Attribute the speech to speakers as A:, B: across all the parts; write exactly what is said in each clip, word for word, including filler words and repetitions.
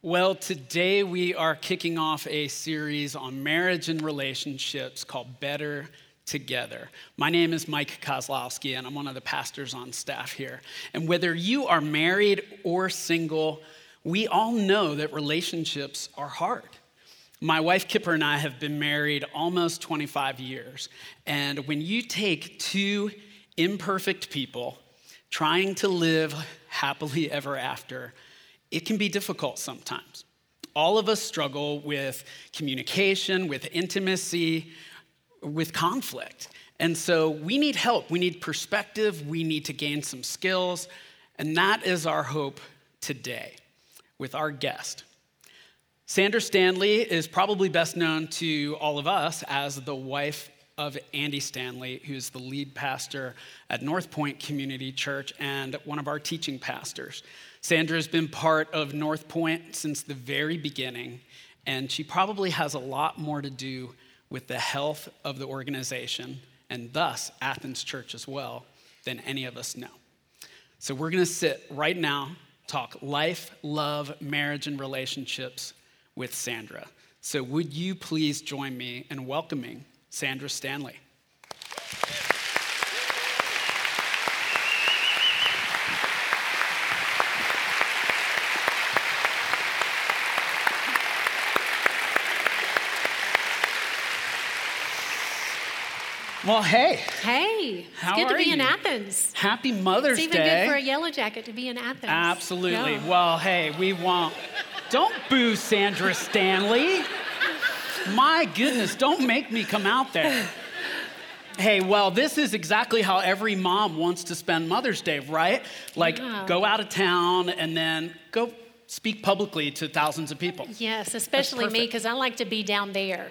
A: Well, today we are kicking off a series on marriage and relationships called Better Together. My name is Mike Kozlowski, and I'm one of the pastors on staff here. And whether you are married or single, we all know that relationships are hard. My wife Kipper and I have been married almost twenty-five years. And when you take two imperfect people trying to live happily ever after, it can be difficult sometimes. All of us struggle with communication, with intimacy, with conflict. And so we need help. We need perspective. We need to gain some skills. And that is our hope today with our guest. Sandra Stanley is probably best known to all of us as the wife of Andy Stanley, who's the lead pastor at North Point Community Church and one of our teaching pastors. Sandra has been part of North Point since the very beginning, and she probably has a lot more to do with the health of the organization, and thus Athens Church as well, than any of us know. So we're gonna sit right now, talk life, love, marriage, and relationships with Sandra. So would you please join me in welcoming Sandra Stanley. Well, hey.
B: Hey, it's
A: How
B: good to
A: are
B: be
A: you?
B: in Athens.
A: Happy Mother's Day.
B: It's even good for a yellow jacket to be in Athens.
A: Absolutely.
B: Yeah.
A: Well, hey, we won't. Don't boo Sandra Stanley. My goodness, don't make me come out there. Hey, well, this is exactly how every mom wants to spend Mother's Day, right? Like,
B: Yeah.
A: go out of town and then go speak publicly to thousands of people.
B: Yes, especially me,
A: perfect.
B: because I like to be down there.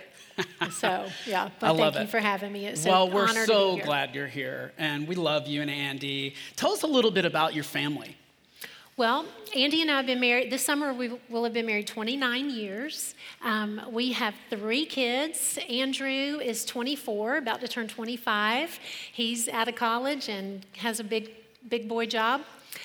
B: So, yeah, but
A: I love
B: thank you
A: it.
B: for having me. It's
A: Well,
B: an
A: we're
B: honor to
A: so
B: be here.
A: glad you're here, and we love you and Andy. Tell us a little bit about your family.
B: Well, Andy and I have been married, this summer we will have been married twenty-nine years. Um, we have three kids. Andrew is twenty-four, about to turn twenty-five. He's out of college and has a big, big boy job.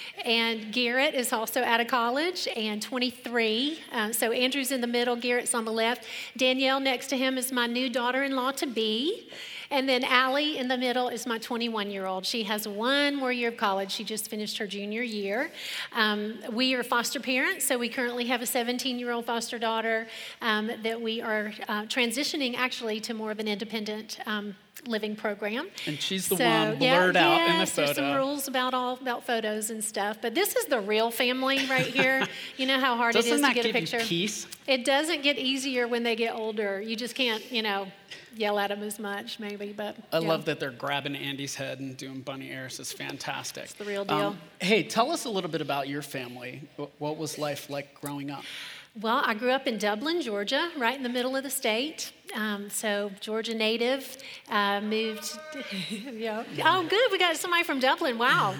B: And Garrett is also out of college and twenty-three. Uh, so Andrew's in the middle, Garrett's on the left. Danielle next to him is my new daughter-in-law to be. And then Allie in the middle is my twenty-one-year-old. She has one more year of college. She just finished her junior year. Um, we are foster parents, so we currently have a seventeen-year-old foster daughter um, that we are uh, transitioning actually to more of an independent um, living program.
A: And she's the
B: So,
A: one
B: yeah,
A: blurred out in the
B: yes, there's some
A: photo.
B: rules about all about photos and stuff, but this is the real family right here. You know how hard
A: Doesn't
B: it is
A: that
B: to get
A: give
B: a picture.
A: you peace?
B: It doesn't get easier when they get older. You just can't, you know, yell at them as much, maybe. But
A: I
B: yeah.
A: love that they're grabbing Andy's head and doing bunny airs. It's fantastic. It's
B: the real deal.
A: Hey, tell us a little bit about your family. Wh- What was life like growing up?
B: Well, I grew up in Dublin, Georgia, right in the middle of the state. Um, so Georgia native, uh, moved. yeah. Oh, good. We got somebody from Dublin. Wow.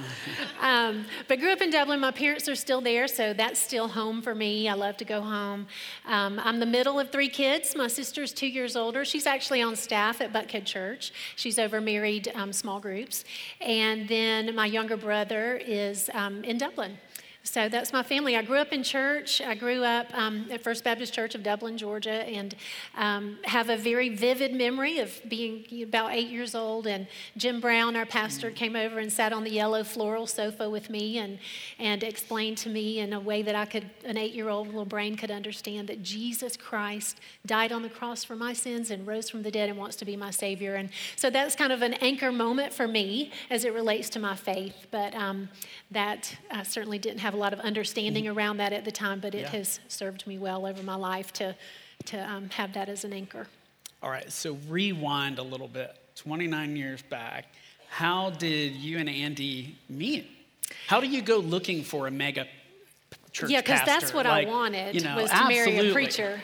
B: Um, but grew up in Dublin. My parents are still there, so that's still home for me. I love to go home. Um, I'm the middle of three kids. My sister's two years older. She's actually on staff at Buckhead Church. She's over married um, small groups. And then my younger brother is um, in Dublin. So that's my family. I grew up in church. I grew up um, at First Baptist Church of Dublin, Georgia, and um, have a very vivid memory of being about eight years old. And Jim Brown, our pastor, came over and sat on the yellow floral sofa with me and, and explained to me in a way that I could, an eight-year-old little brain could understand, that Jesus Christ died on the cross for my sins and rose from the dead and wants to be my Savior. And so that's kind of an anchor moment for me as it relates to my faith. But um, that I certainly didn't have a lot of understanding around that at the time, but it
A: Yeah.
B: has served me well over my life to to um, have that as an anchor.
A: All right, so rewind a little bit. twenty-nine years back, how did you and Andy meet? How do you go looking for a mega church
B: Yeah, because that's
A: pastor?
B: what
A: Like,
B: I wanted,
A: you know,
B: was to marry
A: absolutely.
B: a preacher,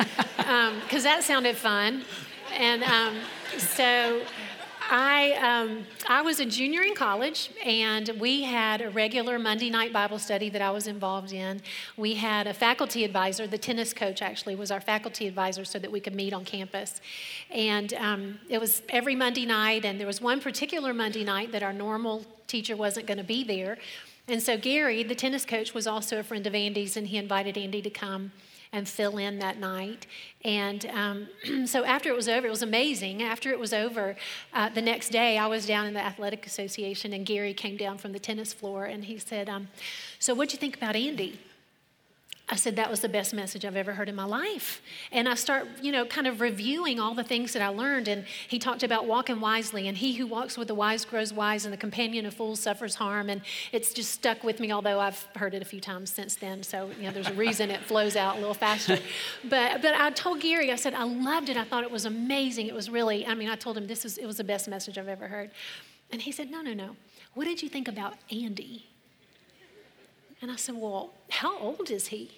B: because that sounded fun. And um, so I um, I was a junior in college, and we had a regular Monday night Bible study that I was involved in. We had a faculty advisor. The tennis coach actually was our faculty advisor so that we could meet on campus. And um, it was every Monday night, and there was one particular Monday night that our normal teacher wasn't going to be there. And so Gary, the tennis coach, was also a friend of Andy's, and he invited Andy to come and fill in that night. And um, so after it was over, it was amazing. After it was over, uh, the next day I was down in the athletic association, and Gary came down from the tennis floor, and he said, um, so what'd you think about Andy? I said, that was the best message I've ever heard in my life. And I start, you know, kind of reviewing all the things that I learned. And he talked about walking wisely. And he who walks with the wise grows wise, and the companion of fools suffers harm. And it's just stuck with me, although I've heard it a few times since then. So, you know, there's a reason it flows out a little faster. But but I told Gary, I said, I loved it. I thought it was amazing. It was really, I mean, I told him this is, it was the best message I've ever heard. And he said, no, no, no. What did you think about Andy? And I said, well, how old is he?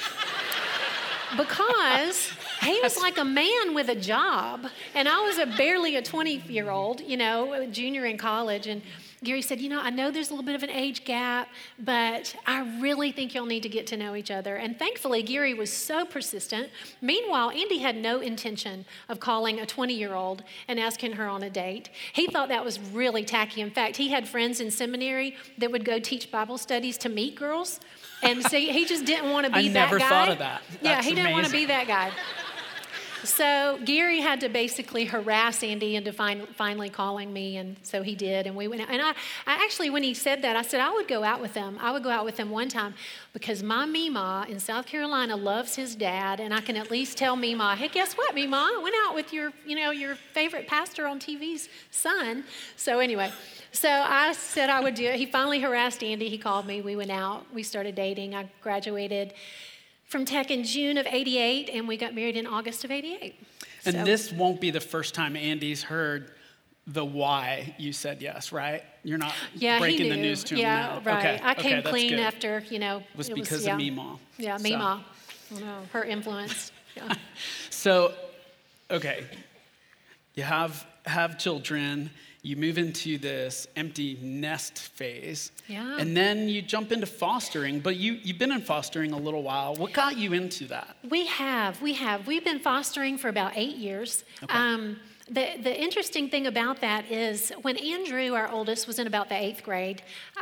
B: Because he was like a man with a job, and I was a barely a twenty-year-old, you know, a junior in college. And Gary said, you know, I know there's a little bit of an age gap, but I really think y'all need to get to know each other. And thankfully, Gary was so persistent. Meanwhile, Andy had no intention of calling a twenty-year-old and asking her on a date. He thought that was really tacky. In fact, he had friends in seminary that would go teach Bible studies to meet girls. And so he just didn't want to be
A: I
B: that guy.
A: never thought of that.
B: Yeah,
A: That's
B: he didn't want to
A: amazing.
B: be that guy. So Gary had to basically harass Andy into fin- finally calling me, and so he did, and we went out. And I, I actually, when he said that, I said I would go out with him. I would go out with him one time because my Meemaw in South Carolina loves his dad, and I can at least tell Meemaw, hey, guess what, Meemaw? I went out with your, you know, your favorite pastor on T V's son. So anyway, so I said I would do it. He finally harassed Andy. He called me. We went out. We started dating. I graduated from Tech in June of eighty-eight, and we got married in August of eighty-eight.
A: And
B: So-
A: this won't be the first time Andy's heard the why you said yes, right? You're not
B: yeah,
A: breaking
B: he knew.
A: the news to
B: yeah,
A: him now.
B: right.
A: Okay,
B: I
A: okay,
B: came
A: that's
B: clean
A: good.
B: after, you know.
A: It was
B: it
A: because
B: yeah.
A: of Meemaw.
B: Yeah,
A: So-
B: Meemaw. I know, her influence. Yeah.
A: So, okay, you have have children, you move into this empty nest phase,
B: Yeah.
A: and then you jump into fostering, but you, you've been in fostering a little while. What got you into that?
B: We have, we have. We've been fostering for about eight years.
A: Okay.
B: Um, the, the interesting thing about that is when Andrew, our oldest, was in about the eighth grade,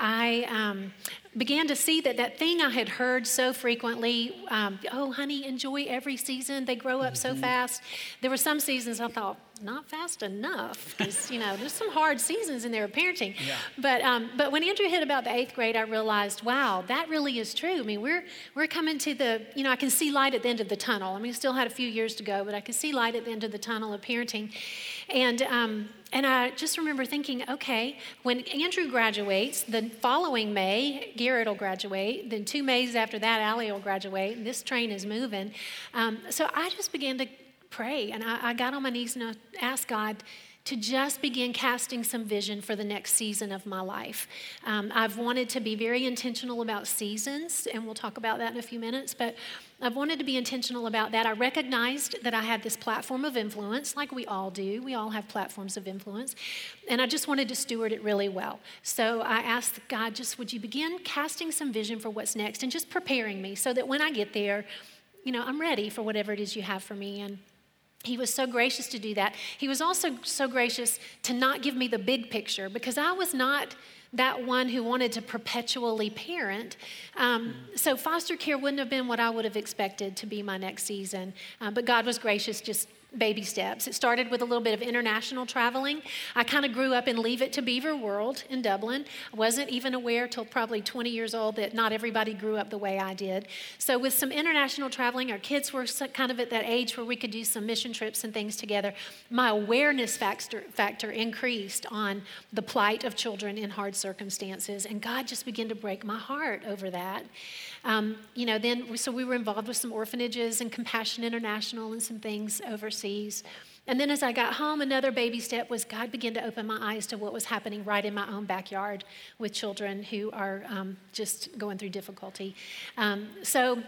B: I um, began to see that that thing I had heard so frequently, um, oh, honey, enjoy every season. They grow up
A: Mm-hmm.
B: so fast. There were some seasons I thought, not fast enough, because, you know, there's some hard seasons in there of parenting.
A: Yeah.
B: But um, but when Andrew hit about the eighth grade, I realized, wow, that really is true. I mean, we're we're coming to the, you know, I can see light at the end of the tunnel. I mean, I still had a few years to go, but I could see light at the end of the tunnel of parenting. And um, and I just remember thinking, okay, when Andrew graduates, the following May, Garrett will graduate. Then two Mays after that, Allie will graduate. And this train is moving. Um, so I just began to pray, and I, I got on my knees and I asked God to just begin casting some vision for the next season of my life. Um, I've wanted to be very intentional about seasons, and we'll talk about that in a few minutes, but I've wanted to be intentional about that. I recognized that I had this platform of influence, like we all do. We all have platforms of influence, and I just wanted to steward it really well. So I asked God, just would you begin casting some vision for what's next and just preparing me so that when I get there, you know, I'm ready for whatever it is you have for me. And He was so gracious to do that. He was also so gracious to not give me the big picture, because I was not that one who wanted to perpetually parent. Um, so foster care wouldn't have been what I would have expected to be my next season. Uh, but God was gracious, just baby steps. It started with a little bit of international traveling. I kind of grew up in Leave It to Beaver world in Dublin. I wasn't even aware till probably twenty years old that not everybody grew up the way I did. So with some international traveling, our kids were kind of at that age where we could do some mission trips and things together. My awareness factor, factor increased on the plight of children in hard circumstances, and God just began to break my heart over that. Um, you know, then, we, so we were involved with some orphanages and Compassion International and some things overseas. And then as I got home, another baby step was God began to open my eyes to what was happening right in my own backyard with children who are um, just going through difficulty. Um, so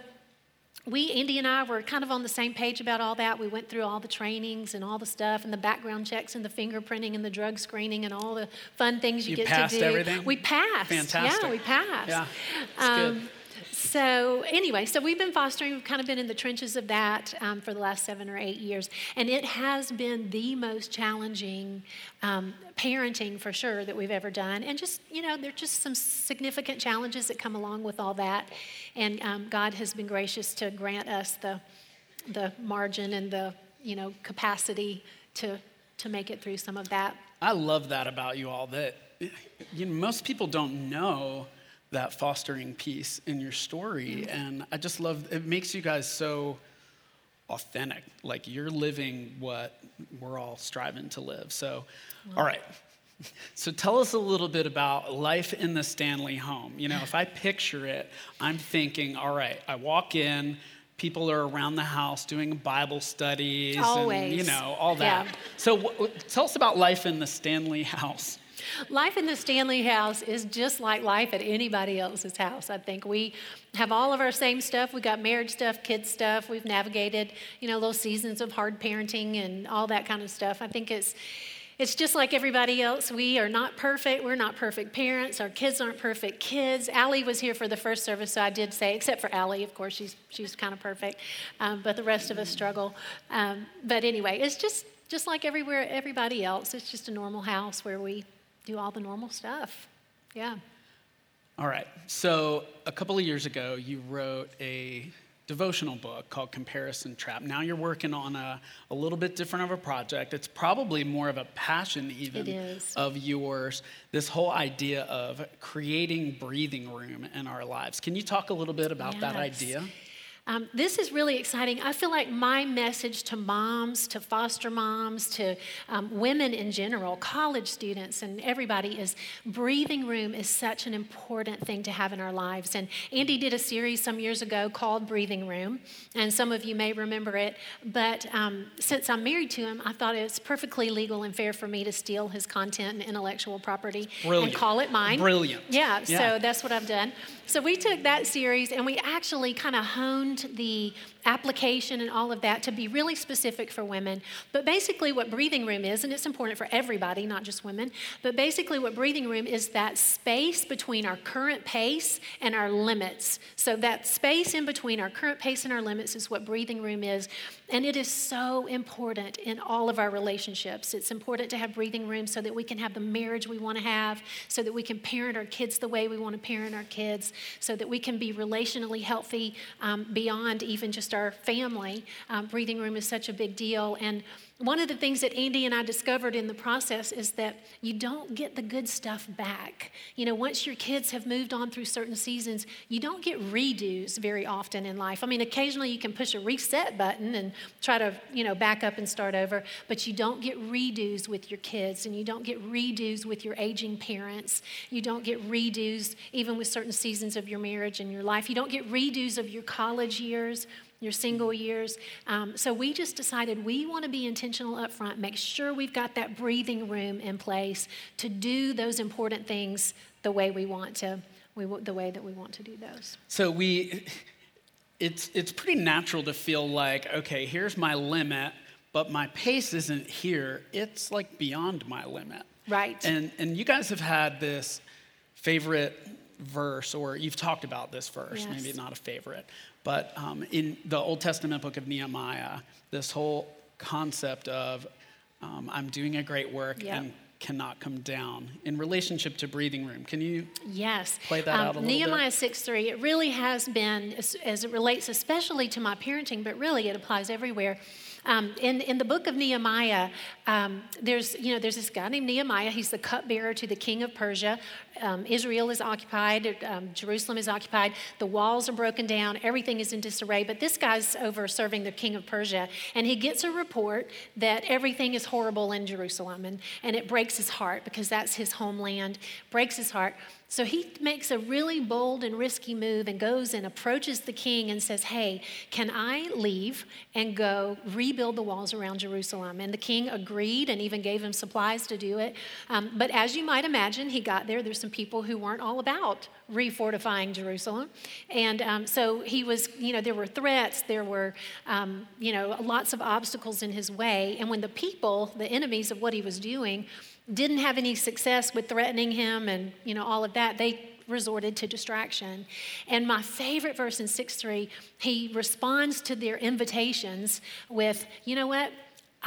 B: we, Andy and I, were kind of on the same page about all that. We went through all the trainings and all the stuff and the background checks and the fingerprinting and the drug screening and all the fun things you,
A: You
B: get
A: passed
B: to do.
A: everything?
B: We passed.
A: Fantastic.
B: Yeah, we passed.
A: Yeah, it's
B: Um,
A: good.
B: So anyway, so we've been fostering, we've kind of been in the trenches of that um, for the last seven or eight years. And it has been the most challenging um, parenting for sure that we've ever done. And just, you know, there's just some significant challenges that come along with all that. And um, God has been gracious to grant us the the margin and the, you know, capacity to to make it through some of that.
A: I love that about you all, that you know, most people don't know that fostering piece in your story. Mm-hmm. And I just love, it makes you guys so authentic. Like you're living what we're all striving to live. So, wow. All right. So tell us a little bit about life in the Stanley home. You know, if I picture it, I'm thinking, all right, I walk in, people are around the house doing Bible studies.
B: Always.
A: And, you know, all that.
B: Yeah.
A: So w- tell us about life in the Stanley house.
B: Life in the Stanley house is just like life at anybody else's house. I think we have all of our same stuff. We got marriage stuff, kids stuff. We've navigated, you know, those seasons of hard parenting and all that kind of stuff. I think it's it's just like everybody else. We are not perfect. We're not perfect parents. Our kids aren't perfect kids. Allie was here for the first service, so I did say, except for Allie, of course, she's she's kind of perfect, um, but the rest of us struggle. Um, but anyway, it's just just like everywhere, everybody else. It's just a normal house where we do all the normal stuff. Yeah.
A: All right. So a couple of years ago, you wrote a devotional book called Comparison Trap. Now you're working on a, a little bit different of a project. It's probably more of a passion even
B: It is.
A: of yours, this whole idea of creating breathing room in our lives. Can you talk a little bit about
B: Yes.
A: that idea?
B: Um, this is really exciting. I feel like my message to moms, to foster moms, to um, women in general, college students, and everybody is breathing room is such an important thing to have in our lives. And Andy did a series some years ago called Breathing Room, and some of you may remember it. But um, since I'm married to him, I thought it's perfectly legal and fair for me to steal his content and intellectual property
A: Brilliant.
B: and call it mine.
A: Brilliant.
B: Yeah,
A: Yeah.
B: so that's what I've done. So we took that series and we actually kind of honed the application and all of that to be really specific for women. But basically what breathing room is, and it's important for everybody, not just women, but basically what breathing room is that space between our current pace and our limits. So that space in between our current pace and our limits is what breathing room is. And it is so important in all of our relationships. It's important to have breathing room so that we can have the marriage we want to have, so that we can parent our kids the way we want to parent our kids, so that we can be relationally healthy um, beyond even just our family. Um, breathing room is such a big deal. And one of the things that Andy and I discovered in the process is that you don't get the good stuff back. You know, once your kids have moved on through certain seasons, you don't get redos very often in life. I mean, occasionally you can push a reset button and try to, you know, back up and start over, but you don't get redos with your kids, and you don't get redos with your aging parents. You don't get redos even with certain seasons of your marriage and your life. You don't get redos of your college years, your single years. Um, so we just decided we want to be intentional up front, make sure we've got that breathing room in place to do those important things the way we want to, we, the way that we want to do those.
A: So we, it's it's pretty natural to feel like, okay, here's my limit, but my pace isn't here. It's like beyond my limit.
B: Right.
A: And and you guys have had this favorite verse, or you've talked about this verse,
B: Yes.
A: maybe not a favorite, but um, in the Old Testament book of Nehemiah, this whole concept of um, I'm doing a great work
B: Yep.
A: and cannot come down in relationship to breathing room. Can you
B: Yes.
A: play that out a little
B: Nehemiah
A: bit?
B: six three, it really has been, as, as it relates especially to my parenting, but really it applies everywhere. Um, in, in the book of Nehemiah, um, there's, you know, there's this guy named Nehemiah. He's the cupbearer to the king of Persia. Um, Israel is occupied. Um, Jerusalem is occupied. The walls are broken down. Everything is in disarray. But this guy's over serving the king of Persia. And he gets a report that everything is horrible in Jerusalem. And, and it breaks his heart because that's his homeland. Breaks his heart. So he makes a really bold and risky move and goes and approaches the king and says, hey, can I leave and go rebuild the walls around Jerusalem? And the king agreed and even gave him supplies to do it. Um, but as you might imagine, he got there. There's some people who weren't all about refortifying Jerusalem. And um, so he was, you know, there were threats. There were, um, you know, lots of obstacles in his way. And when the people, the enemies of what he was doing, didn't have any success with threatening him and, you know, all of that, they resorted to distraction. And my favorite verse in six three, he responds to their invitations with, you know what?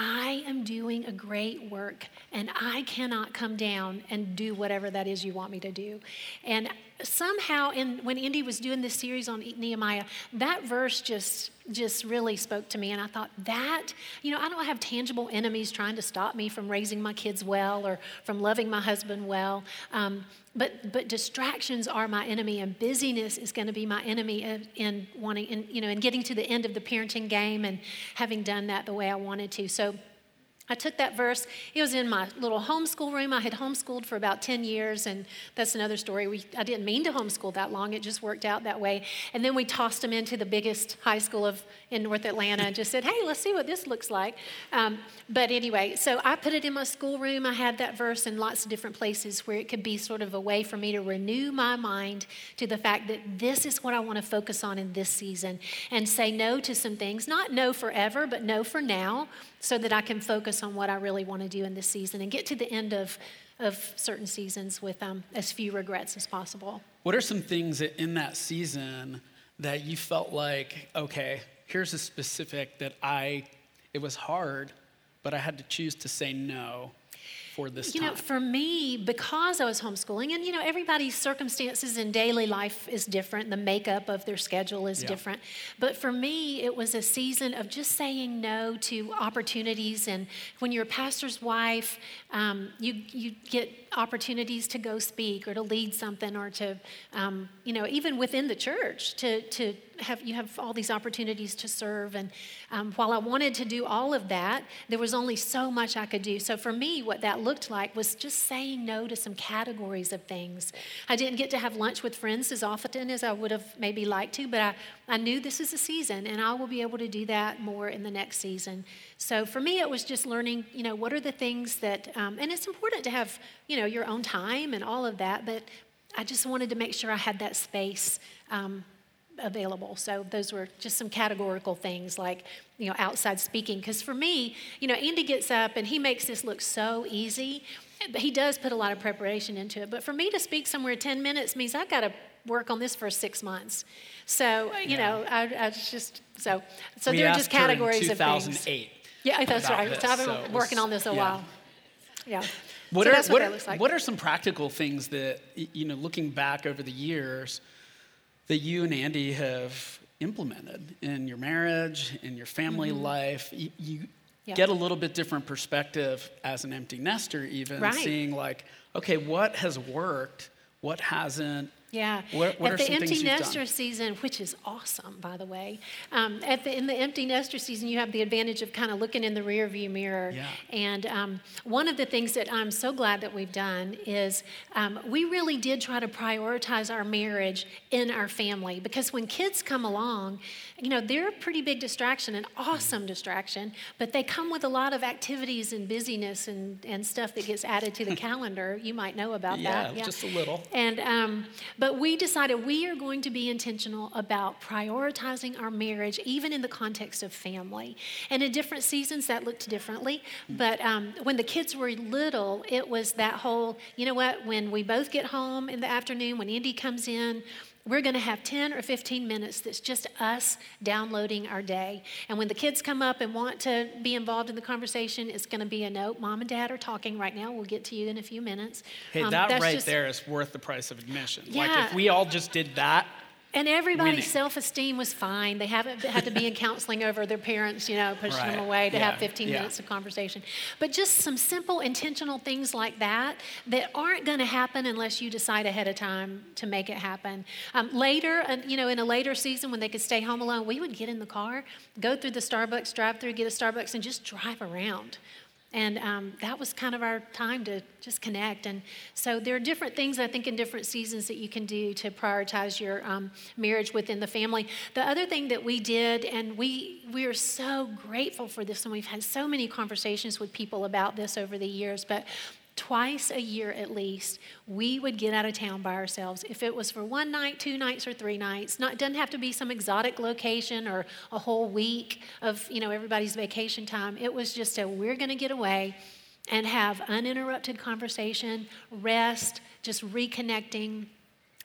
B: I am doing a great work, and I cannot come down and do whatever that is you want me to do. And somehow, in, when Indy was doing this series on Nehemiah, that verse just just really spoke to me. And I thought, that, you know, I don't have tangible enemies trying to stop me from raising my kids well or from loving my husband well. Um, but but distractions are my enemy, and busyness is going to be my enemy in, in wanting, in, you know, in getting to the end of the parenting game and having done that the way I wanted to. So I took that verse. It was in my little homeschool room. I had homeschooled for about ten years, and that's another story. We, I didn't mean to homeschool that long. It just worked out that way. And then we tossed him into the biggest high school of in North Atlanta and just said, hey, let's see what this looks like. Um, but anyway, so I put it in my schoolroom. I had that verse in lots of different places where it could be sort of a way for me to renew my mind to the fact that this is what I want to focus on in this season, and say no to some things. Not no forever, but no for now, so that I can focus on what I really want to do in this season and get to the end of, of certain seasons with um, as few regrets as possible.
A: What are some things that in that season that you felt like, okay, here's a specific that I, it was hard, but I had to choose to say no for this
B: you
A: time?
B: know, for me, because I was homeschooling, and, you know, everybody's circumstances in daily life is different. The makeup of their schedule is
A: Yeah.
B: different. But for me, it was a season of just saying no to opportunities. And when you're a pastor's wife, um, you, you get opportunities to go speak or to lead something or to, um, you know, even within the church, to, to have, you have all these opportunities to serve. And um, while I wanted to do all of that, there was only so much I could do. So for me, what that looked like was just saying no to some categories of things. I didn't get to have lunch with friends as often as I would have maybe liked to, but I, I knew this is a season, and I will be able to do that more in the next season. So for me, it was just learning, you know, what are the things that, um, and it's important to have, you know, your own time and all of that, but I just wanted to make sure I had that space um, available. So those were just some categorical things like, you know, outside speaking. Because for me, you know, Andy gets up and he makes this look so easy, but he does put a lot of preparation into it. But for me to speak somewhere ten minutes means I've got to work on this for six months. So, you
A: Yeah.
B: know, I, I just, so, so
A: We
B: there are
A: asked
B: just
A: her in
B: categories
A: two thousand eight
B: of things. Yeah, that's
A: about
B: right.
A: this,
B: so I've been
A: so it
B: working
A: was-
B: on this a
A: yeah.
B: while. Yeah.
A: What
B: so
A: are
B: that's what,
A: what,
B: that
A: are,
B: looks like.
A: what are some practical things that, y- you know, looking back over the years, that you and Andy have implemented in your marriage, in your family
B: Mm-hmm.
A: life? You, you
B: Yeah.
A: get a little bit different perspective as an empty nester, even
B: Right.
A: seeing like, okay, what has worked, what hasn't.
B: Yeah.
A: What, what
B: at
A: are
B: the
A: some
B: empty
A: things you've
B: nester
A: done?
B: season, which is awesome, by the way. Um, at the, in the empty nester season, you have the advantage of kind of looking in the rear view mirror.
A: Yeah.
B: And um, one of the things that I'm so glad that we've done is um, we really did try to prioritize our marriage in our family, because when kids come along, you know, they're a pretty big distraction, an awesome distraction, but they come with a lot of activities and busyness and, and stuff that gets added to the calendar. You might know about
A: Yeah,
B: that.
A: just a little.
B: And um, but we decided we are going to be intentional about prioritizing our marriage, even in the context of family. And in different seasons, that looked differently. But um, when the kids were little, it was that whole, you know what? When we both get home in the afternoon, when Andy comes in, we're going to have ten or fifteen minutes that's just us downloading our day. And when the kids come up and want to be involved in the conversation, it's going to be a note. Mom and Dad are talking right now. We'll get to you in a few minutes.
A: Hey,
B: Um,
A: that
B: that's
A: right
B: just-
A: there is worth the price of admission. Like
B: Yeah.
A: if we all just did that,
B: And everybody's
A: Winning.
B: self-esteem was fine. They haven't had to be in counseling over their parents, you know, pushing them
A: Right.
B: away to
A: Yeah.
B: have fifteen
A: Yeah.
B: minutes of conversation. But just some simple, intentional things like that that aren't going to happen unless you decide ahead of time to make it happen. Um, later, uh, you know, in a later season when they could stay home alone, we would get in the car, go through the Starbucks drive-through, get a Starbucks, and just drive around. And um, that was kind of our time to just connect. And so there are different things, I think, in different seasons that you can do to prioritize your um, marriage within the family. The other thing that we did, and we, we are so grateful for this, and we've had so many conversations with people about this over the years, but twice a year at least, we would get out of town by ourselves. If it was for one night, two nights, or three nights, not, it doesn't have to be some exotic location or a whole week of, you know, everybody's vacation time. It was just a, we're going to get away and have uninterrupted conversation, rest, just reconnecting.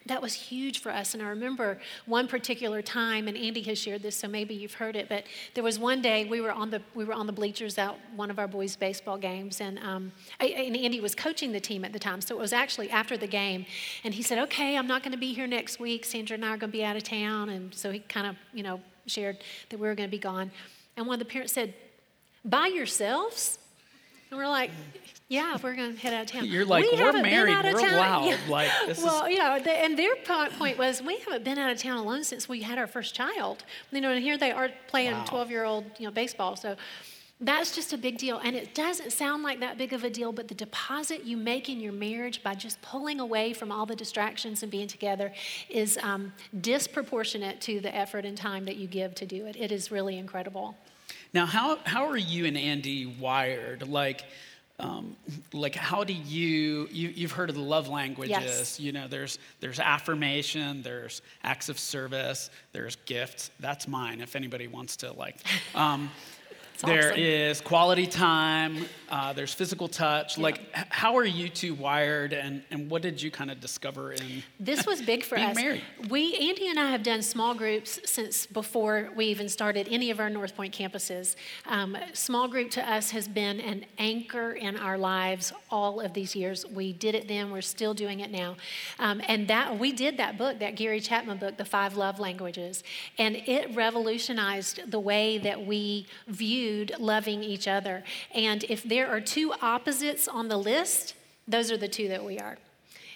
B: That was huge for us. And I remember one particular time, and Andy has shared this, so maybe you've heard it, but there was one day we were on the we were on the bleachers at one of our boys' baseball games, and um, I, and Andy was coaching the team at the time, so it was actually after the game. And he said, "Okay, I'm not going to be here next week. Sandra and I are going to be out of town." And so he kind of, you know, shared that we were going to be gone. And one of the parents said, "By yourselves?" And we're like, "Yeah, we're going to head out of town."
A: You're like,
B: we
A: we're married,
B: we're
A: town. loud.
B: Yeah.
A: Like, this
B: well,
A: is...
B: you know, the, and their point was, we haven't been out of town alone since we had our first child. You know, and here they are playing
A: Wow.
B: twelve-year-old, you know, baseball. So that's just a big deal. And it doesn't sound like that big of a deal, but the deposit you make in your marriage by just pulling away from all the distractions and being together is um, disproportionate to the effort and time that you give to do it. It is really incredible.
A: Now, how how are you and Andy wired? Like, um, like how do you, you you've heard of the love languages?
B: Yes.
A: You know, there's there's affirmation, there's acts of service, there's gifts. That's mine. If anybody wants to, like, um, there
B: awesome.
A: is quality time. Uh, there's physical touch.
B: Yeah.
A: Like, h- how are you two wired, and and what did you kind of discover in
B: This was big for
A: being
B: us.
A: married?
B: We, Andy and I have done small groups since before we even started any of our North Point campuses. Um, small group to us has been an anchor in our lives all of these years. We did it then, we're still doing it now. Um, and that we did that book, that Gary Chapman book, The Five Love Languages, and it revolutionized the way that we viewed loving each other. And if there are two opposites on the list, those are the two that we are.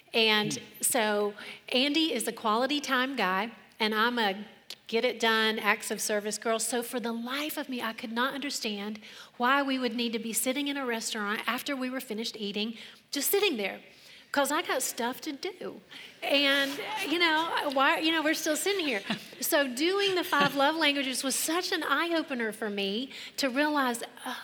B: And so Andy is a quality time guy, and I'm a get it done, acts of service girl. So for the life of me, I could not understand why we would need to be sitting in a restaurant after we were finished eating, just sitting there, because I got stuff to do. And, you know, why, you know, we're still sitting here. So doing the five love languages was such an eye-opener for me to realize,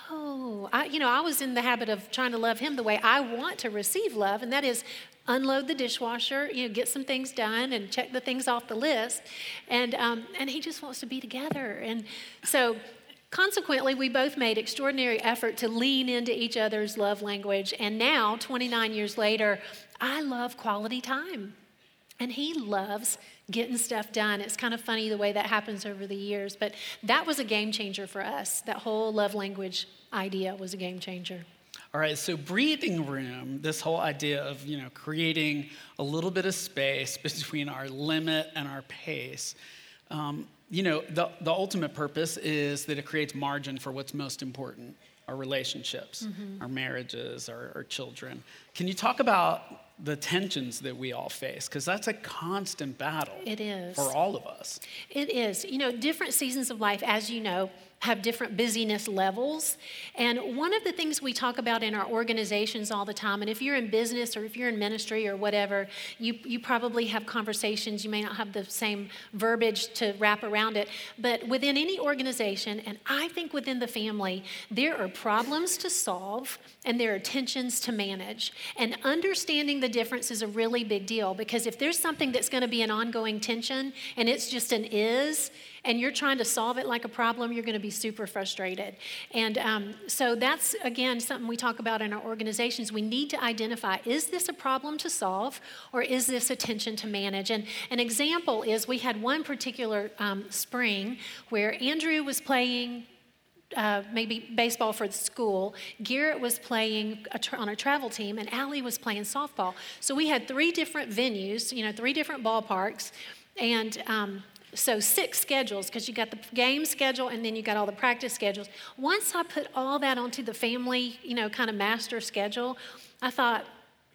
B: oh, I, you know, I was in the habit of trying to love him the way I want to receive love, and that is unload the dishwasher, you know, get some things done and check the things off the list. And, um, and he just wants to be together. And so consequently, we both made extraordinary effort to lean into each other's love language. And now, twenty-nine years later, I love quality time. And he loves getting stuff done. It's kind of funny the way that happens over the years. But that was a game changer for us. That whole love language idea was a game changer.
A: All right, so breathing room, this whole idea of, you know, creating a little bit of space between our limit and our pace. Um, you know, the, the ultimate purpose is that it creates margin for what's most important, our relationships, mm-hmm. our marriages, our, our children. Can you talk about the tensions that we all face? Because that's a constant battle.
B: It is.
A: For all of us.
B: It is. You know, different seasons of life, as you know, have different busyness levels. And one of the things we talk about in our organizations all the time, and if you're in business or if you're in ministry or whatever, you, you probably have conversations. You may not have the same verbiage to wrap around it, but within any organization, and I think within the family, there are problems to solve and there are tensions to manage. And understanding the difference is a really big deal, because if there's something that's going to be an ongoing tension and it's just an is, and you're trying to solve it like a problem, you're going to be super frustrated. And um, so that's, again, something we talk about in our organizations. We need to identify, is this a problem to solve, or is this a tension to manage? And an example is we had one particular um, spring where Andrew was playing Uh, maybe baseball for the school. Garrett was playing a tra- on a travel team, and Allie was playing softball. So we had three different venues, you know, three different ballparks, and um, so six schedules, because you got the game schedule and then you got all the practice schedules. Once I put all that onto the family, you know, kind of master schedule, I thought,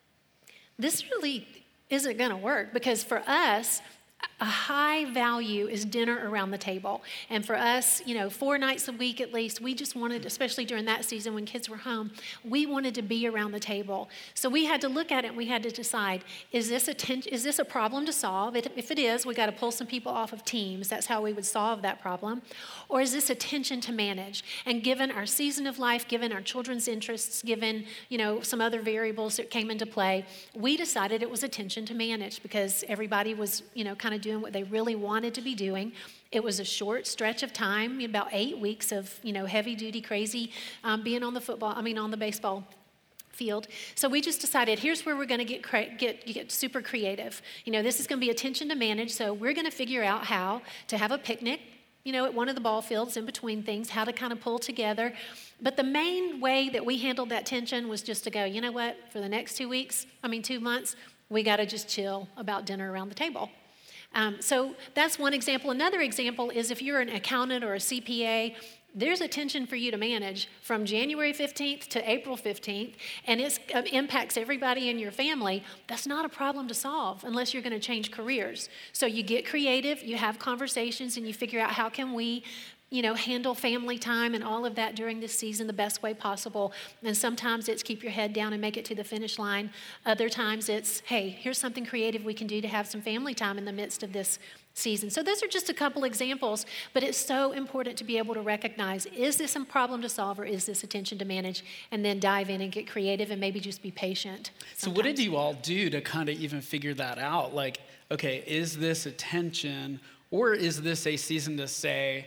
B: this really isn't going to work, because for us, a high value is dinner around the table. And for us, you know, four nights a week at least, we just wanted, especially during that season when kids were home, we wanted to be around the table. So we had to look at it and we had to decide, is this a ten- is this a problem to solve? If it is, we got to pull some people off of teams. That's how we would solve that problem. Or is this a tension to manage? And given our season of life, given our children's interests, given, you know, some other variables that came into play, we decided it was a tension to manage, because everybody was, you know, kind of doing what they really wanted to be doing. It was a short stretch of time, about eight weeks of, you know, heavy duty, crazy, um, being on the football, I mean, on the baseball field. So we just decided, here's where we're going to get, cra- get get super creative. You know, this is going to be attention to manage, so we're going to figure out how to have a picnic, you know, at one of the ball fields in between things, how to kind of pull together. But the main way that we handled that tension was just to go, you know what, for the next two weeks, I mean, two months, we got to just chill about dinner around the table. Um, so that's one example. Another example is if you're an accountant or a C P A, there's a tension for you to manage from January fifteenth to April fifteenth, and it uh, impacts everybody in your family. That's not a problem to solve unless you're going to change careers. So you get creative, you have conversations, and you figure out how can we, you know, handle family time and all of that during this season the best way possible. And sometimes it's keep your head down and make it to the finish line. Other times it's, hey, here's something creative we can do to have some family time in the midst of this season. So those are just a couple examples, but it's so important to be able to recognize, is this a problem to solve or is this attention to manage? And then dive in and get creative and maybe just be patient.
A: Sometimes. So what did you all do to kind of even figure that out? Like, okay, is this attention or is this a season to say,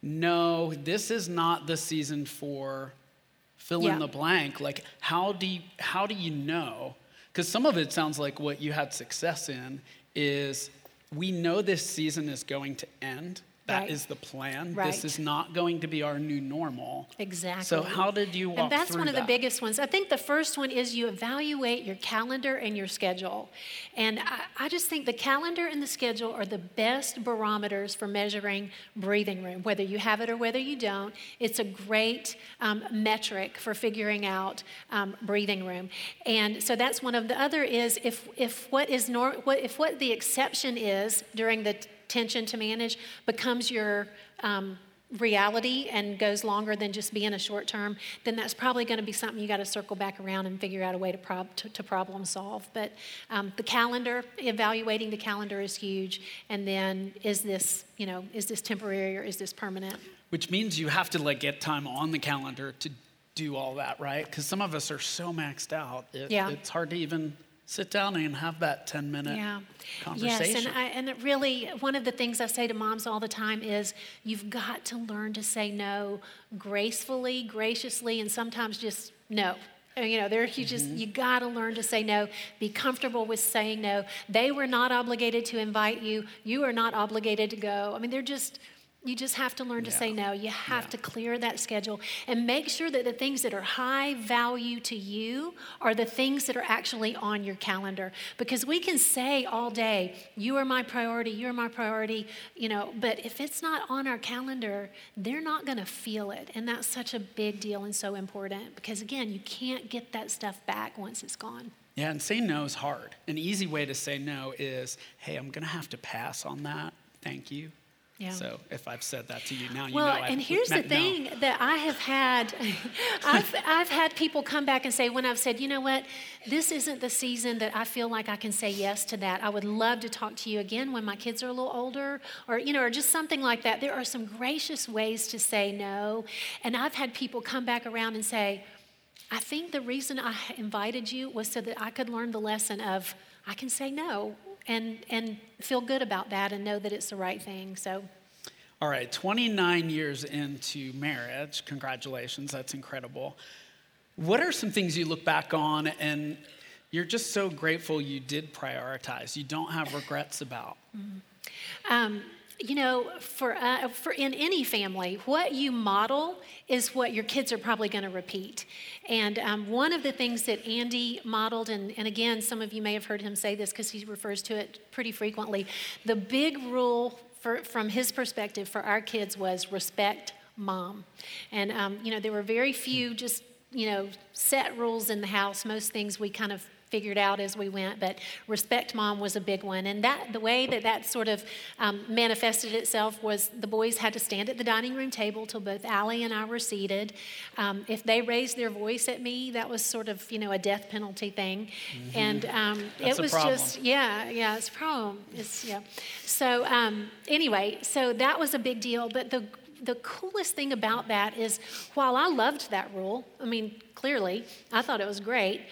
A: no, this is not the season for fill
B: yeah.
A: in the blank? Like, how do you, how do you know? Because some of it sounds like what you had success in is we know this season is going to end. That
B: right.
A: is the plan.
B: Right.
A: This is not going to be our new normal.
B: Exactly.
A: So how did you walk
B: And that's
A: through
B: one of the
A: that?
B: biggest ones. I think the first one is you evaluate your calendar and your schedule. And I, I just think the calendar and the schedule are the best barometers for measuring breathing room, whether you have it or whether you don't. It's a great um, metric for figuring out um, breathing room. And so that's one of the other is if if what is nor, what if what the exception is during the tension to manage becomes your um, reality and goes longer than just being a short term, then that's probably going to be something you got to circle back around and figure out a way to, prob- to, to problem solve. But um, the calendar, evaluating the calendar is huge. And then is this, you know, is this temporary or is this permanent?
A: Which means you have to like get time on the calendar to do all that, right? Because some of us are so maxed out, it,
B: yeah.
A: it's hard to even sit down and have that ten minute
B: yeah.
A: conversation.
B: Yes, and, I, and it really, one of the things I say to moms all the time is you've got to learn to say no gracefully, graciously, and sometimes just no. You know, there you just mm-hmm. you got to learn to say no. Be comfortable with saying no. They were not obligated to invite you. You are not obligated to go. I mean, they're just. You just have to learn to
A: yeah.
B: say no. You have
A: yeah.
B: to clear that schedule and make sure that the things that are high value to you are the things that are actually on your calendar. Because we can say all day, you are my priority, you're my priority, you know, but if it's not on our calendar, they're not going to feel it. And that's such a big deal and so important because, again, you can't get that stuff back once it's gone.
A: Yeah, and saying no is hard. An easy way to say no is, hey, I'm going to have to pass on that. Thank you.
B: Yeah.
A: So if I've said that to you now, you
B: well,
A: know I've
B: and here's the thing
A: no.
B: that I have had, I've, I've had people come back and say when I've said, you know what, this isn't the season that I feel like I can say yes to that. I would love to talk to you again when my kids are a little older or, you know, or just something like that. There are some gracious ways to say no. And I've had people come back around and say, I think the reason I invited you was so that I could learn the lesson of I can say no. And and feel good about that and know that it's the right thing. So,
A: all right, twenty-nine years into marriage, congratulations, that's incredible. What are some things you look back on and you're just so grateful you did prioritize, you don't have regrets about?
B: Mm-hmm. Um, you know, for uh, for in any family, what you model is what your kids are probably going to repeat. And um, one of the things that Andy modeled, and, and again, some of you may have heard him say this because he refers to it pretty frequently, the big rule for, from his perspective for our kids was respect mom. And, um, you know, there were very few just, you know, set rules in the house. Most things we kind of figured out as we went, but respect mom was a big one. And that the way that that sort of um, manifested itself was the boys had to stand at the dining room table till both Allie and I were seated. Um, if they raised their voice at me, that was sort of, you know, a death penalty thing. Mm-hmm. And um, it was just, yeah, yeah, it's a problem. It's, yeah. So um, anyway, so that was a big deal. But the The coolest thing about that is while I loved that rule, I mean, clearly, I thought it was great,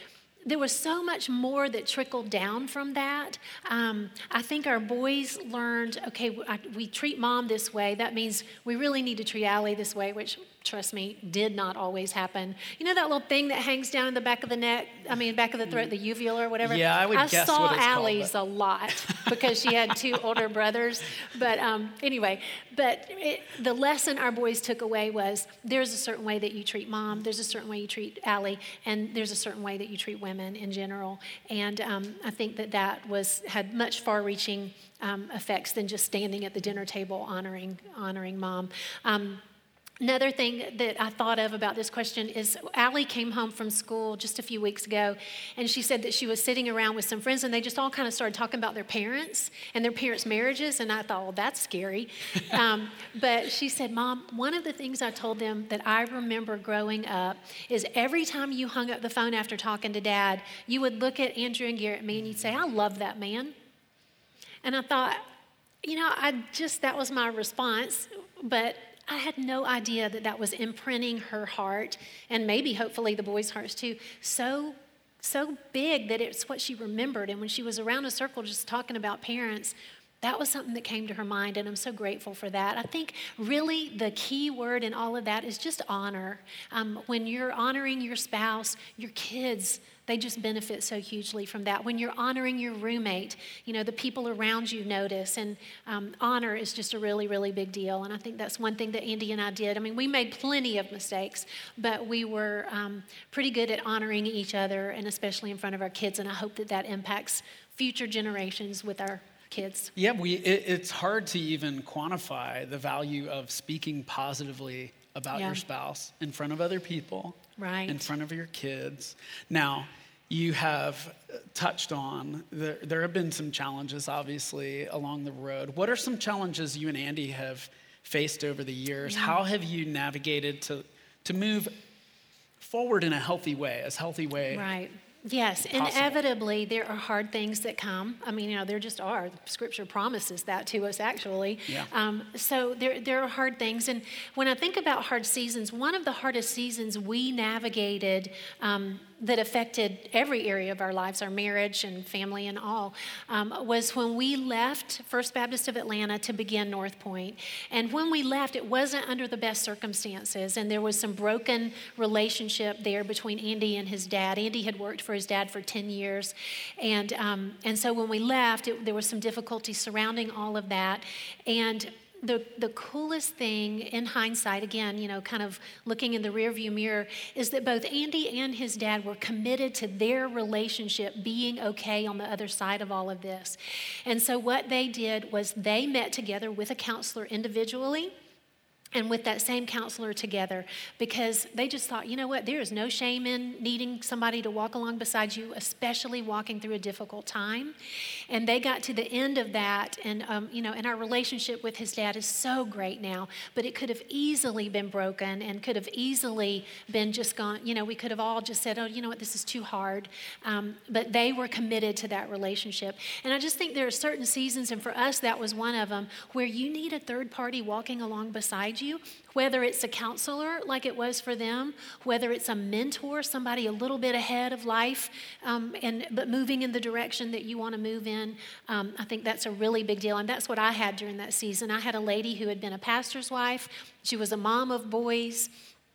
B: there was so much more that trickled down from that. Um, I think our boys learned, okay, I, we treat mom this way. That means we really need to treat Allie this way, which, trust me, did not always happen. You know that little thing that hangs down in the back of the neck, I mean, back of the throat, the uvula or whatever?
A: Yeah, I would
B: I
A: guess
B: saw
A: what it's
B: Allie's
A: called,
B: a lot because she had two older brothers. But um, anyway, but it, the lesson our boys took away was there's a certain way that you treat mom, there's a certain way you treat Allie, and there's a certain way that you treat women in general. And um, I think that that was had much far-reaching um, effects than just standing at the dinner table honoring honoring mom. Um, Another thing that I thought of about this question is Allie came home from school just a few weeks ago, and she said that she was sitting around with some friends, and they just all kind of started talking about their parents and their parents' marriages, and I thought, well, that's scary. um, but she said, Mom, one of the things I told them that I remember growing up is every time you hung up the phone after talking to Dad, you would look at Andrew and Garrett and me, and you'd say, I love that man. And I thought, you know, I just, that was my response, but I had no idea that that was imprinting her heart, and maybe hopefully the boys' hearts too, so so big that it's what she remembered. And when she was around a circle just talking about parents, that was something that came to her mind, and I'm so grateful for that. I think really the key word in all of that is just honor. Um, when you're honoring your spouse, your kids, they just benefit so hugely from that. When you're honoring your roommate, you know, the people around you notice, and um, honor is just a really, really big deal. And I think that's one thing that Andy and I did. I mean, we made plenty of mistakes, but we were um, pretty good at honoring each other, and especially in front of our kids. And I hope that that impacts future generations with our kids.
A: Yeah, we. It, it's hard to even quantify the value of speaking positively about
B: Yeah.
A: your spouse in front of other people,
B: Right.
A: in front of your kids. Now, you have touched on, there, there have been some challenges, obviously, along the road. What are some challenges you and Andy have faced over the years?
B: Yeah.
A: How have you navigated to, to move forward in a healthy way, as healthy way?
B: Right. Yes,
A: possible.
B: Inevitably there are hard things that come. I mean, you know, there just are. Scripture promises that to us, actually.
A: Yeah.
B: Um, so there, there are hard things. And when I think about hard seasons, one of the hardest seasons we navigated um, that affected every area of our lives, our marriage and family and all, um, was when we left First Baptist of Atlanta to begin North Point. And when we left, it wasn't under the best circumstances, and there was some broken relationship there between Andy and his dad. Andy had worked for his dad for ten years, and um, and so when we left, it, there was some difficulty surrounding all of that, and The, the coolest thing in hindsight, again, you know, kind of looking in the rearview mirror, is that both Andy and his dad were committed to their relationship being okay on the other side of all of this. And so what they did was they met together with a counselor individually and with that same counselor together, because they just thought, you know what, there is no shame in needing somebody to walk along beside you, especially walking through a difficult time. And they got to the end of that, and um, you know, and our relationship with his dad is so great now, but it could have easily been broken and could have easily been just gone, you know, we could have all just said, oh, you know what, this is too hard. Um, but they were committed to that relationship. And I just think there are certain seasons, and for us, that was one of them, where you need a third party walking along beside you. You, whether it's a counselor like it was for them, whether it's a mentor, somebody a little bit ahead of life, um, and but moving in the direction that you want to move in. Um, I think that's a really big deal, and that's what I had during that season. I had a lady who had been a pastor's wife. She was a mom of boys.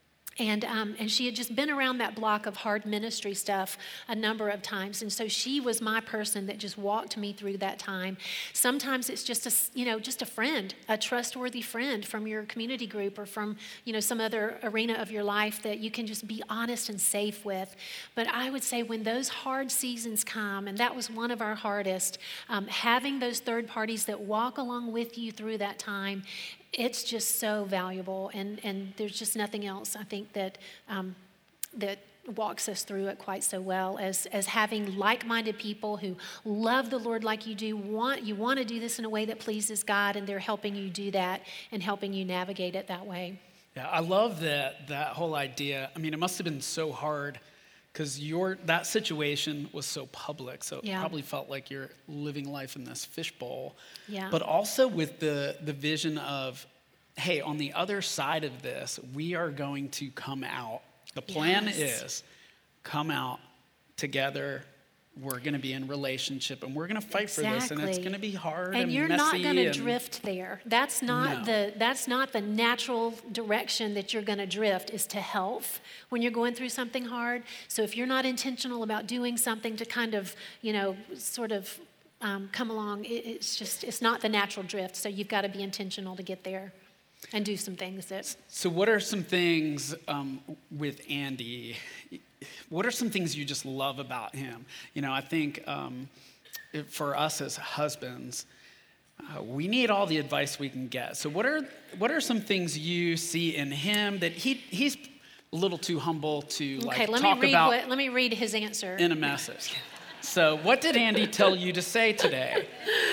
B: And um, and she had just been around that block of hard ministry stuff a number of times. And so she was my person that just walked me through that time. Sometimes it's just a, you know, just a friend, a trustworthy friend from your community group or from, you know, some other arena of your life that you can just be honest and safe with. But I would say when those hard seasons come, and that was one of our hardest, um, having those third parties that walk along with you through that time, it's just so valuable, and, and there's just nothing else, I think, that um, that walks us through it quite so well as as having like-minded people who love the Lord like you do, want you want to do this in a way that pleases God, and they're helping you do that and helping you navigate it that way.
A: Yeah, I love that that whole idea. I mean, it must have been so hard because your that situation was so public, so it
B: Yeah.
A: probably felt like you're living life in this fishbowl.
B: Yeah.
A: But also with the the vision of, hey, on the other side of this, we are going to come out. The plan
B: Yes.
A: is come out together. We're going to be in relationship, and we're going to fight
B: Exactly.
A: for this, and it's going to be hard and,
B: And you're
A: messy.
B: not going to
A: and-
B: drift there. That's not
A: No.
B: the that's not the natural direction that you're going to drift, is to health when you're going through something hard. So if you're not intentional about doing something to kind of, you know, sort of um, come along, it, it's just it's not the natural drift. So you've got to be intentional to get there and do some things that.
A: So what are some things um, with Andy? What are some things you just love about him? You know, I think um, if- for us as husbands, uh, we need all the advice we can get. So what are what are some things you see in him that he he's a little too humble to like
B: Okay, let
A: talk
B: me read
A: about
B: what, let me read his answer.
A: in a message? So what did Andy tell you to say today?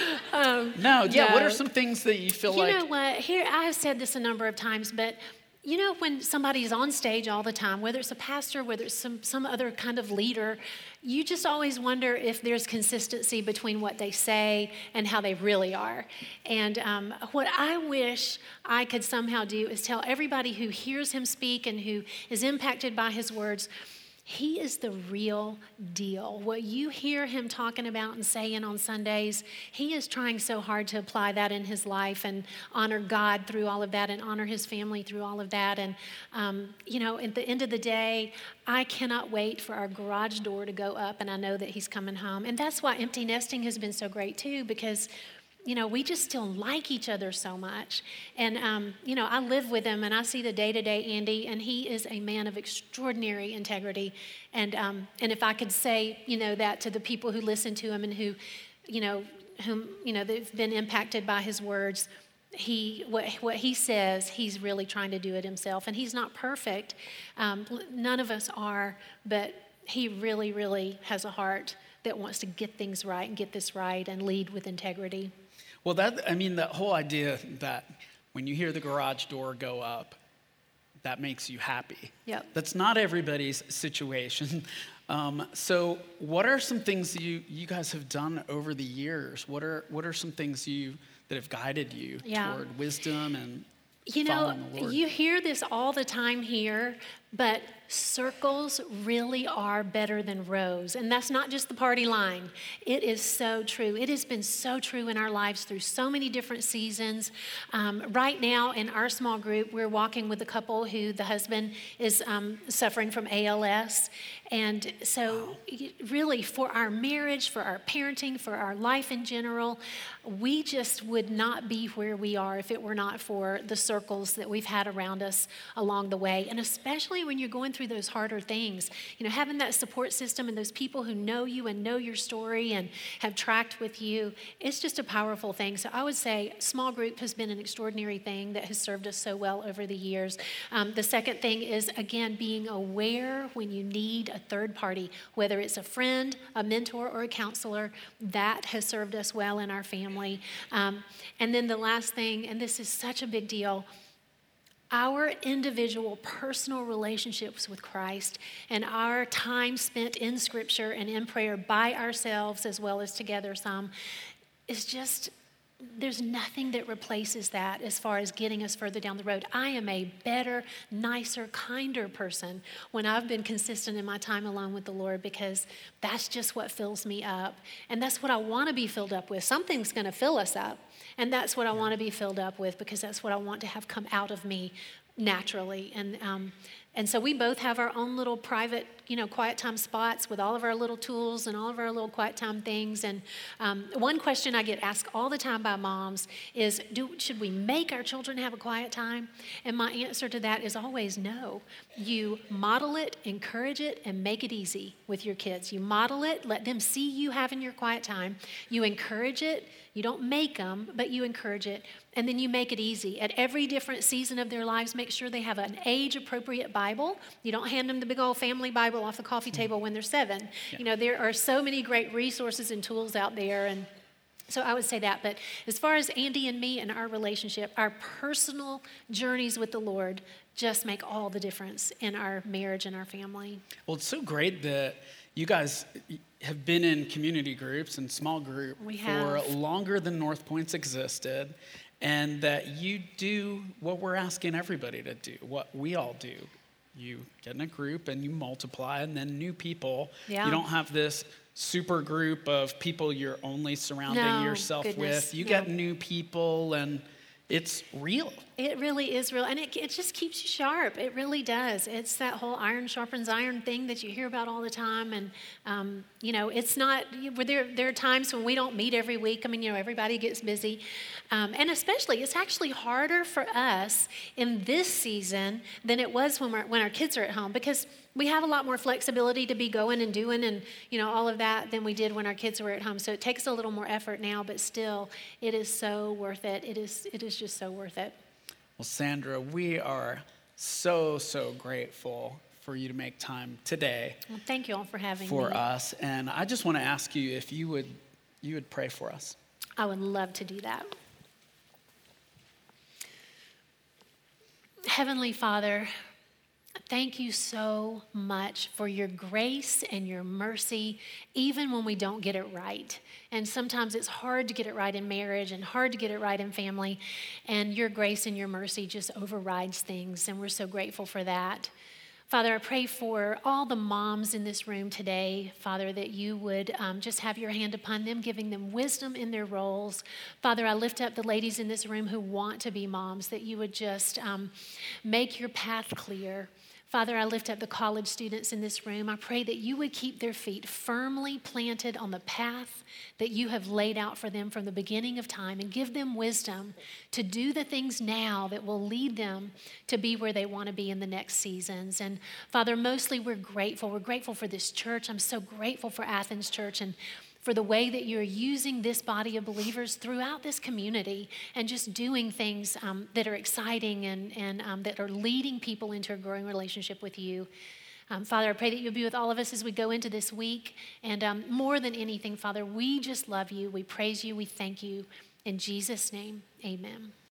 A: Um, no, yeah. What
B: no.
A: are some things that you feel
B: You
A: like?
B: know what? Here, I have said this a number of times, but you know, when somebody's on stage all the time, whether it's a pastor, whether it's some, some other kind of leader, you just always wonder if there's consistency between what they say and how they really are. And um, what I wish I could somehow do is tell everybody who hears him speak and who is impacted by his words, he is the real deal. What you hear him talking about and saying on Sundays, he is trying so hard to apply that in his life and honor God through all of that and honor his family through all of that. And, um, you know, at the end of the day, I cannot wait for our garage door to go up, and I know that he's coming home. And that's why empty nesting has been so great too, because you know, we just still like each other so much. And, um, you know, I live with him and I see the day-to-day Andy, and he is a man of extraordinary integrity. And um, and if I could say, you know, that to the people who listen to him and who, you know, whom, you know, they've been impacted by his words, he what what he says, he's really trying to do it himself. And he's not perfect. Um, none of us are, but he really, really has a heart that wants to get things right and get this right and lead with integrity.
A: Well, that I mean, that whole idea that when you hear the garage door go up, that makes you happy.
B: Yep.
A: That's not everybody's situation. Um, so, what are some things that you you guys have done over the years? What are what are some things you that have guided you
B: Yeah.
A: toward wisdom and
B: You know,
A: following the Lord?
B: you hear this all the time here, but circles really are better than rows. And that's not just the party line. It is so true. It has been so true in our lives through so many different seasons. Um, right now in our small group, we're walking with a couple who the husband is um, suffering from A L S. And so y- really for our marriage, for our parenting, for our life in general, we just would not be where we are if it were not for the circles that we've had around us along the way. And especially when you're going through those harder things, you know, having that support system and those people who know you and know your story and have tracked with you, it's just a powerful thing. So I would say small group has been an extraordinary thing that has served us so well over the years. Um, the second thing is, again, being aware when you need a third party, whether it's a friend, a mentor, or a counselor. That has served us well in our family. Um, and then the last thing, and this is such a big deal, our individual personal relationships with Christ and our time spent in Scripture and in prayer by ourselves as well as together some is just, there's nothing that replaces that as far as getting us further down the road. I am a better, nicer, kinder person when I've been consistent in my time alone with the Lord, because that's just what fills me up. And that's what I want to be filled up with. Something's going to fill us up. And that's what I want to be filled up with, because that's what I want to have come out of me naturally. And um, and so we both have our own little private, you know, quiet time spots with all of our little tools and all of our little quiet time things. And um, one question I get asked all the time by moms is, do, should we make our children have a quiet time? And my answer to that is always no. You model it, encourage it, and make it easy with your kids. You model it, let them see you having your quiet time. You encourage it. You don't make them, but you encourage it. And then you make it easy. At every different season of their lives, make sure they have an age-appropriate Bible. You don't hand them the big old family Bible off the coffee table when they're seven.
A: Yeah.
B: You know, there are so many great resources and tools out there. And so I would say that. But as far as Andy and me and our relationship, our personal journeys with the Lord just make all the difference in our marriage and our family.
A: Well, it's so great that you guys have been in community groups and small group
B: We
A: for
B: have.
A: longer than North Point's existed, and that you do what we're asking everybody to do, what we all do. you get in a group and you multiply, and then new people.
B: Yeah.
A: You don't have this super group of people you're only surrounding
B: No,
A: yourself
B: goodness,
A: with. You
B: no.
A: get new people, and it's real.
B: It really is real, and it, it just keeps you sharp. It really does. It's that whole iron sharpens iron thing that you hear about all the time, and um, you know, it's not. There, there are times when we don't meet every week. I mean, you know, everybody gets busy, um, and especially, it's actually harder for us in this season than it was when we're, when our kids are at home, because we have a lot more flexibility to be going and doing and, you know, all of that than we did when our kids were at home. So it takes a little more effort now, but still, it is so worth it. It is, it is just so worth it.
A: Well, Sandra, we are so, so grateful for you to make time today
B: Well, thank you all for having
A: for
B: me.
A: us. And I just want to ask you if you would, you would pray for us.
B: I would love to do that. Heavenly Father, thank you so much for your grace and your mercy, even when we don't get it right. And sometimes it's hard to get it right in marriage and hard to get it right in family. And your grace and your mercy just overrides things, and we're so grateful for that. Father, I pray for all the moms in this room today, Father, that you would um, just have your hand upon them, giving them wisdom in their roles. Father, I lift up the ladies in this room who want to be moms, that you would just um, make your path clear. Father, I lift up the college students in this room. I pray that you would keep their feet firmly planted on the path that you have laid out for them from the beginning of time, and give them wisdom to do the things now that will lead them to be where they want to be in the next seasons. And Father, mostly we're grateful. We're grateful for this church. I'm so grateful for Athens Church and for the way that you're using this body of believers throughout this community and just doing things um, that are exciting and, and um, that are leading people into a growing relationship with you. Um, Father, I pray that you'll be with all of us as we go into this week. And um, more than anything, Father, we just love you. We praise you. We thank you. In Jesus' name, amen.